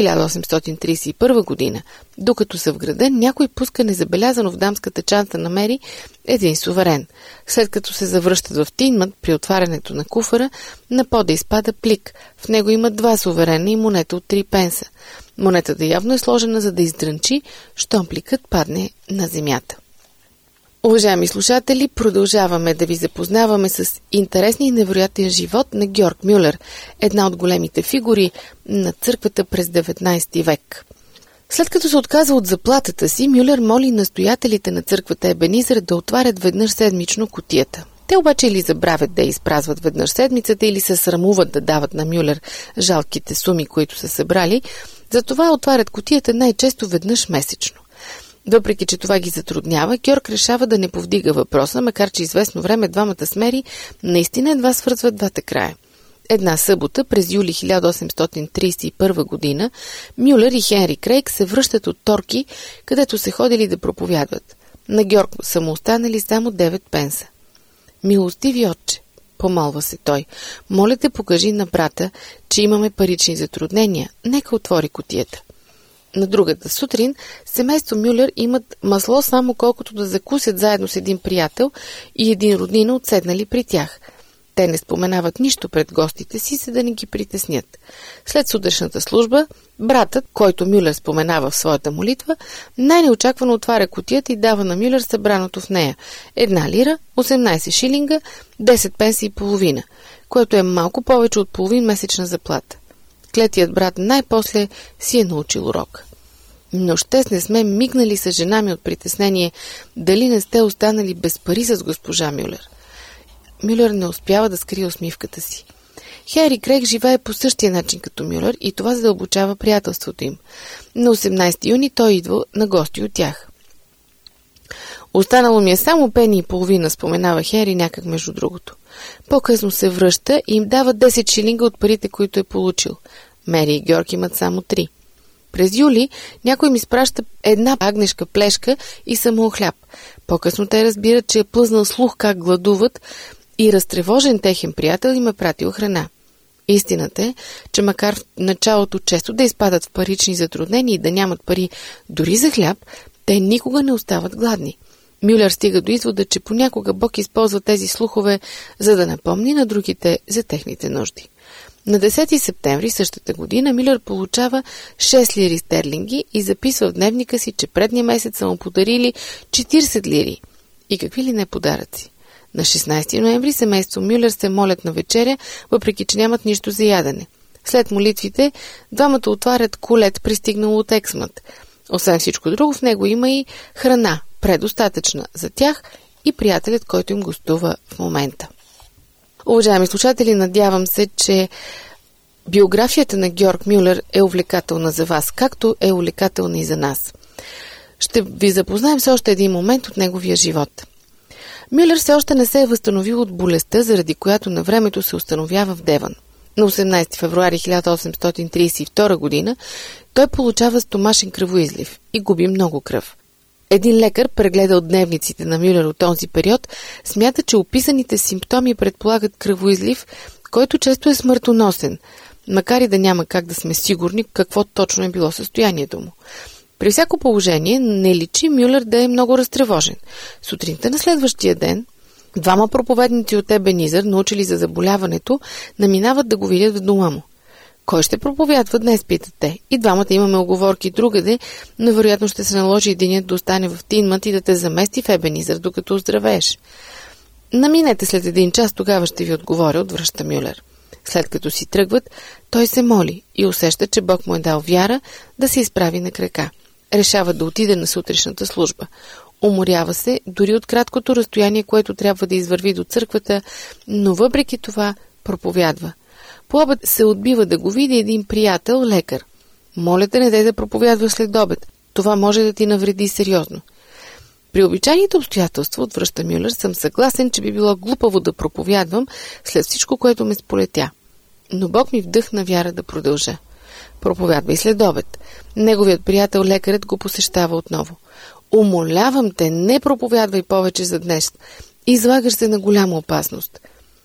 1831 година, докато са в града, някой пуска незабелязано в дамската чанта на Мери един суверен. След като се завръщат в Тинмът, при отварянето на куфара, на пода изпада плик. В него има 2 суверена и монета от 3 пенса. Монетата явно е сложена, за да издрънчи, щом пликът падне на земята. Уважаеми слушатели, продължаваме да ви запознаваме с интересния и невероятен живот на Георг Мюлер, една от големите фигури на църквата през 19 век. След като се отказва от заплатата си, Мюлер моли настоятелите на църквата Ебенизър да отварят веднъж седмично кутията. Те обаче или забравят да я изпразват веднъж седмицата, или се срамуват да дават на Мюлер жалките суми, които са събрали, затова отварят кутията най-често веднъж месечно. Въпреки че това ги затруднява, Георг решава да не повдига въпроса, макар че известно време двамата с Мери наистина едва свързват двата края. Една събота, през юли 1831 година, Мюлер и Хенри Крейг се връщат от Торки, където се ходили да проповядват. На Георг са му останали само 9 пенса. Милостиви отче, помолва се той, моля те покажи на брата, че имаме парични затруднения, нека отвори кутията. На другата сутрин семейство Мюлер имат масло само колкото да закусят заедно с един приятел и един роднина отседнали при тях. Те не споменават нищо пред гостите си, за да не ги притеснят. След сутрешната служба, братът, който Мюлер споменава в своята молитва, най-неочаквано отваря кутията и дава на Мюлер събраното в нея 1 лира, 18 шилинга, 10 пенса и половина, което е малко повече от половин месечна заплата. Клетият брат най-после си е научил урок. Но ще не сме мигнали с жена ми от притеснение, дали не сте останали без пари с госпожа Мюлер. Мюлер не успява да скрие усмивката си. Хенри Крейг живее по същия начин като Мюлер и това задълбочава приятелството им. На 18 юни той идва на гости от тях. Останало ми е само пени и половина, споменава Хенри някак между другото. По-късно се връща и им дава 10 шилинга от парите, които е получил. Мери и Георг имат само 3. През юли някой ми изпраща една агнешка плешка и само хляб. По-късно те разбират, че е плъзнал слух как гладуват и разтревожен техен приятел им е пратил храна. Истината е, че макар в началото често да изпадат в парични затруднения и да нямат пари дори за хляб, те никога не остават гладни. Мюлер стига до извода, че понякога Бог използва тези слухове, за да напомни на другите за техните нужди. На 10 септември същата година Мюлер получава 6 лири стерлинги и записва в дневника си, че предния месец са му подарили 40 лири. И какви ли не подаръци. На 16 ноември семейство Мюлер се молят на вечеря, въпреки че нямат нищо за ядене. След молитвите, двамата отварят колет, пристигнало от Ексмът. Освен всичко друго, в него има и храна, предостатъчна за тях и приятелят, който им гостува в момента. Уважаеми слушатели, надявам се, че биографията на Георг Мюлер е увлекателна за вас, както е увлекателна и за нас. Ще ви запознаем с още един момент от неговия живот. Мюлер все още не се е възстановил от болестта, заради която на времето се установява в Девън. На 18 февруари 1832 година той получава стомашен кръвоизлив и губи много кръв. Един лекар, прегледал дневниците на Мюлер от този период, смята, че описаните симптоми предполагат кръвоизлив, който често е смъртоносен, макар и да няма как да сме сигурни какво точно е било състоянието му. При всяко положение не личи Мюлер да е много разтревожен. Сутринта на следващия ден двама проповедници от Ебенизър, научили за заболяването, наминават да го видят в дома му. Кой ще проповядва днес, питат те. И двамата имаме уговорки другаде, но вероятно ще се наложи единият да остане в Тинмът и да те замести в Ебенизър, докато оздравееш. Наминете след 1 час, тогава ще ви отговоря, отвръща Мюлер. След като си тръгват, той се моли и усеща, че Бог му е дал вяра да се изправи на крака. Решава да отиде на сутрешната служба. Уморява се дори от краткото разстояние, което трябва да извърви до църквата, но въпреки това проповядва. По обед се отбива да го види един приятел, лекар. Моля те, не дай да проповядва след обед. Това може да ти навреди сериозно. При обичайните обстоятелства, отвръща Мюлер, съм съгласен, че би било глупаво да проповядвам след всичко, което ме сполетя. Но Бог ми вдъхна вяра да продължа. Проповядва и след обед. Неговият приятел, лекарът, го посещава отново. Умолявам те, не проповядвай повече за днес. Излагаш се на голяма опасност.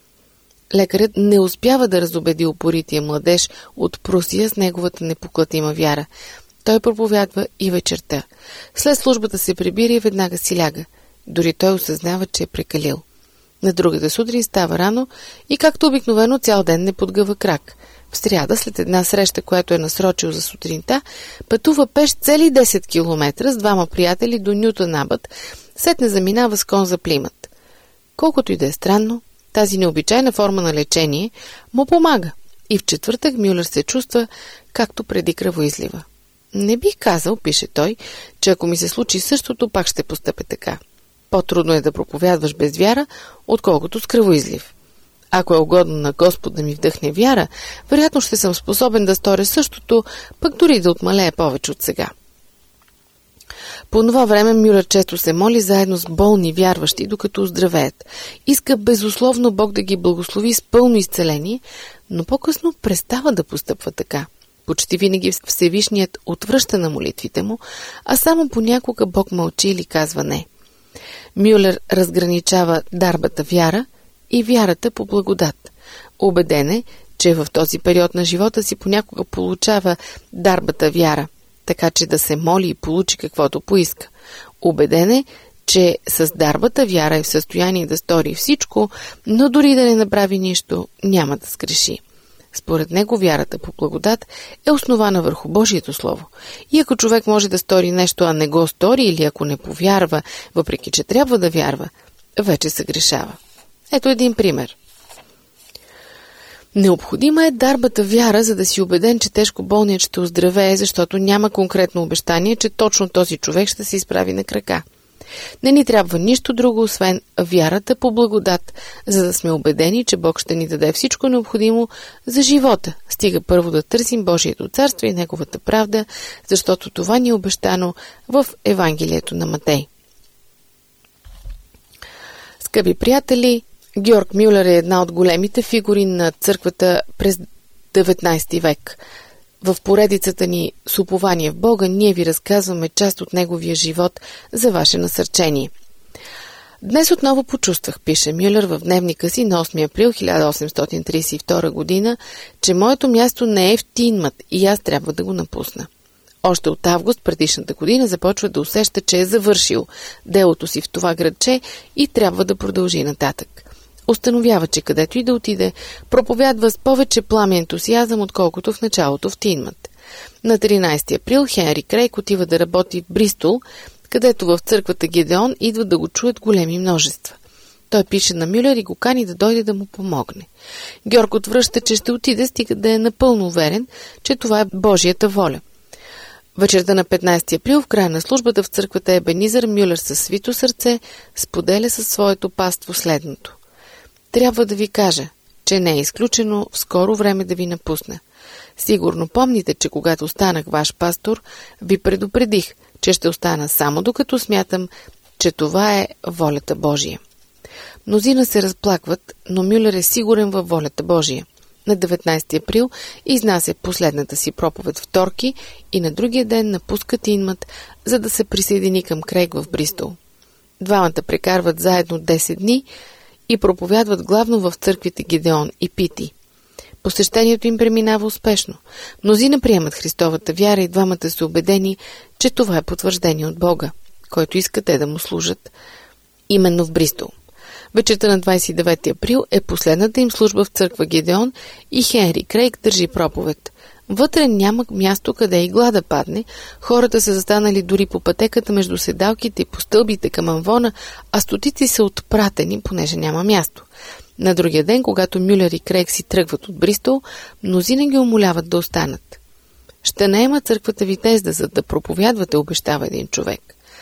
Лекарът не успява да разубеди упорития младеж от Прусия с неговата непоклатима вяра. Той проповядва и вечерта. След службата се прибира и веднага си ляга. Дори той осъзнава, че е прекалил. На другата сутрин става рано и както обикновено цял ден не подгъва крак. В сряда, след една среща, която е насрочил за сутринта, пътува пеш цели 10 км с двама приятели до Нютън Абът, сетне заминава с кон за Плимът. Колкото и да е странно, тази необичайна форма на лечение му помага и в четвъртък Мюлер се чувства както преди кръвоизлива. Не бих казал, пише той, че ако ми се случи същото, пак ще постъпя така. По-трудно е да проповядваш без вяра, отколкото с кръвоизлив. Ако е угодно на Господ да ми вдъхне вяра, вероятно ще съм способен да сторя същото, пък дори да отмалея повече от сега. По това време Мюлер често се моли заедно с болни вярващи, докато оздравеят. Иска безусловно Бог да ги благослови с пълно изцеление, но по-късно престава да постъпва така. Почти винаги Всевишният отвръща на молитвите му, а само понякога Бог мълчи или казва не. Мюлер разграничава дарбата вяра и вярата по благодат. Убеден е, че в този период на живота си понякога получава дарбата вяра, така че да се моли и получи каквото поиска. Убеден е, че с дарбата вяра е в състояние да стори всичко, но дори да не направи нищо, няма да сгреши. Според него вярата по благодат е основана върху Божието Слово. И ако човек може да стори нещо, а не го стори, или ако не повярва, въпреки че трябва да вярва, вече се грешава. Ето един пример. Необходима е дарбата вяра, за да си убеден, че тежко болният ще оздравее, защото няма конкретно обещание, че точно този човек ще се изправи на крака. Не ни трябва нищо друго, освен вярата по благодат, за да сме убедени, че Бог ще ни даде всичко необходимо за живота. Стига първо да търсим Божието царство и Неговата правда, защото това ни е обещано в Евангелието на Матей. Скъпи приятели, Георг Мюлер е една от големите фигури на църквата през 19 век. В поредицата ни с упование в Бога ние ви разказваме част от неговия живот за ваше насърчение. Днес отново почувствах, пише Мюлер в дневника си на 8 април 1832 година, че моето място не е в Тинмат и аз трябва да го напусна. Още от август предишната година започва да усеща, че е завършил делото си в това градче и трябва да продължи нататък. Установява, че където и да отиде, проповядва с повече пламен ентусиазъм, отколкото в началото в Тинмат. На 13 април Хенри Крейг отива да работи в Бристол, където в църквата Гедеон идват да го чуят големи множества. Той пише на Мюлер и го кани да дойде да му помогне. Георг отвръща, че ще отиде, стига да е напълно уверен, че това е Божията воля. Вечерта на 15 април, в края на службата в църквата Ебенизър, Мюлер със свито сърце споделя със своето паство следното. Трябва да ви кажа, че не е изключено в скоро време да ви напусна. Сигурно помните, че когато станах ваш пастор, ви предупредих, че ще остана само докато смятам, че това е волята Божия. Мнозина се разплакват, но Мюлер е сигурен във волята Божия. На 19 април изнася последната си проповед в Торки и на другия ден напуска Тинмат, за да се присъедини към Крейг в Бристол. Двамата прекарват заедно 10 дни и проповядват главно в църквите Гедеон и Пити. Посещението им преминава успешно. Мнозина приемат Христовата вяра и двамата са убедени, че това е потвърждение от Бога, който иска те да му служат именно в Бристол. Вечерта на 29 април е последната им служба в църква Гедеон и Хенри Крейг държи проповед. Вътре няма място къде игла да падне, хората са застанали дори по пътеката между седалките и по стълбите към амвона, а стотици са отпратени, понеже няма място. На другия ден, когато Мюлер и Крейг си тръгват от Бристол, мнозина ги умоляват да останат. Ще наема църквата Витезда, за да проповядвате, обещава един човек.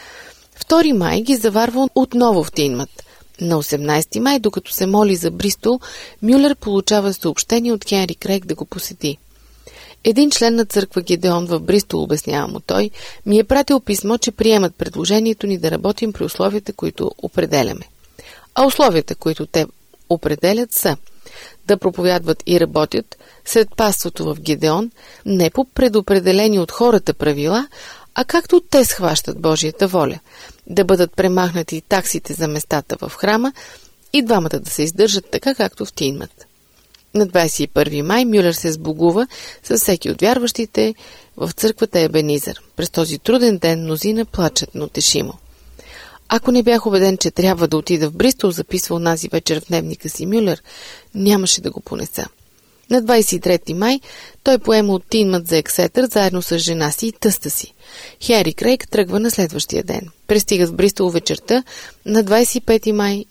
2 май ги заварва отново в Тинмат. На 18 май, докато се моли за Бристол, Мюлер получава съобщение от Хенри Крейг да го посети. Един член на църква Гедеон в Бристол, обяснява му той, ми е пратил писмо, че приемат предложението ни да работим при условията, които определяме. А условията, които те определят, са да проповядват и работят сред паството в Гедеон, не по предопределени от хората правила, а както те схващат Божията воля, да бъдат премахнати таксите за местата в храма и двамата да се издържат така, както в Тинмат. На 21 май Мюлер се сбогува с всеки от вярващите в църквата Ебенизър. През този труден ден мнозина плачат, но тешимо. Ако не бях убеден, че трябва да отида в Бристол, записва онази вечер в дневника си Мюлер, нямаше да го понеса. На 23 май той поема от Тинмат за Ексетър заедно с жена си и тъста си. Хенри Крейг тръгва на следващия ден. Пристигат в Бристол вечерта на 25 май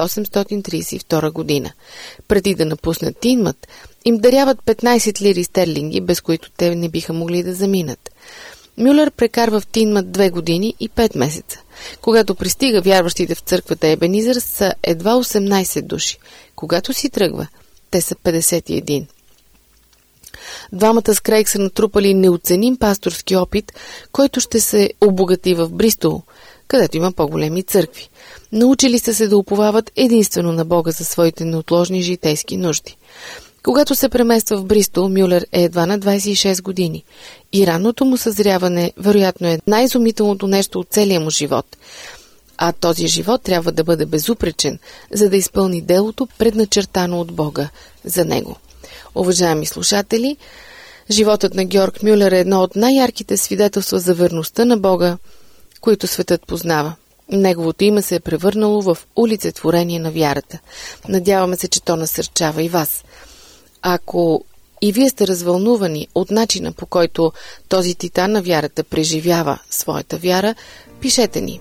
1832 година. Преди да напуснат Тинмат, им даряват 15 лири стерлинги, без които те не биха могли да заминат. Мюлер прекарва в Тинмат 2 години и 5 месеца. Когато пристига, вярващите в църквата Ебенизър са едва 18 души. Когато си тръгва, те са 51. Двамата с Крейг са натрупали неоценим пасторски опит, който ще се обогати в Бристол, където има по-големи църкви. Научили са се да уповават единствено на Бога за своите неотложни житейски нужди. Когато се премества в Бристол, Мюлер е едва на 26 години и ранното му съзряване вероятно е най-изумителното нещо от целия му живот. А този живот трябва да бъде безупречен, за да изпълни делото, предначертано от Бога за него. Уважаеми слушатели, животът на Георг Мюлер е едно от най-ярките свидетелства за верността на Бога, които светът познава. Неговото име се е превърнало в олицетворение на вярата. Надяваме се, че то насърчава и вас. Ако и вие сте развълнувани от начина, по който този титан на вярата преживява своята вяра, пишете ни.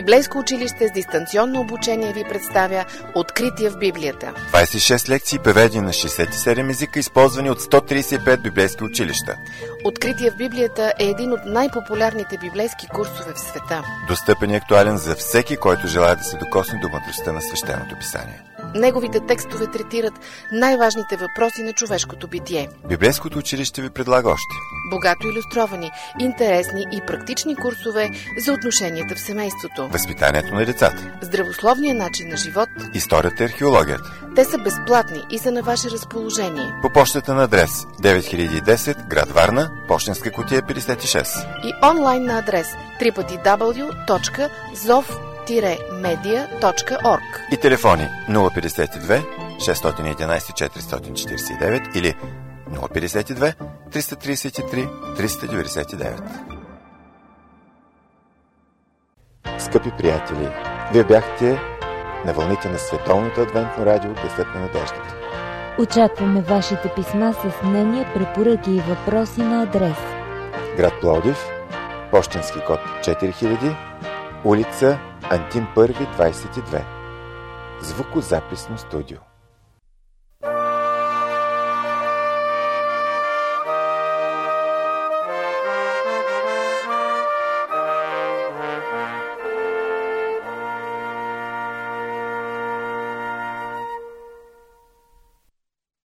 Библейско училище с дистанционно обучение ви представя Открития в Библията. 26 лекции, преведени на 67 езика, използвани от 135 библейски училища. Открития в Библията е един от най-популярните библейски курсове в света. Достъпен и актуален за всеки, който желая да се докосне до мъдростта на свещеното писание. Неговите текстове третират най-важните въпроси на човешкото битие. Библейското училище ви предлага още Богато илюстровани, интересни и практични курсове за отношенията в семейството, възпитанието на децата, здравословния начин на живот. историята и археологията. Те са безплатни и са на ваше разположение. По пощата на адрес 9010, град Варна, пощенска кутия 56. И онлайн на адрес www.zov-media.org. И телефони 052 611 449 или 052 333 399. Скъпи приятели, вие бяхте на вълните на Световното адвентно радио Гласът на надеждата. Очакваме вашите писма с мнения, препоръки и въпроси на адрес: град Пловдив, пощенски код 4000, улица Антим 1, 22. Звукозаписно студио.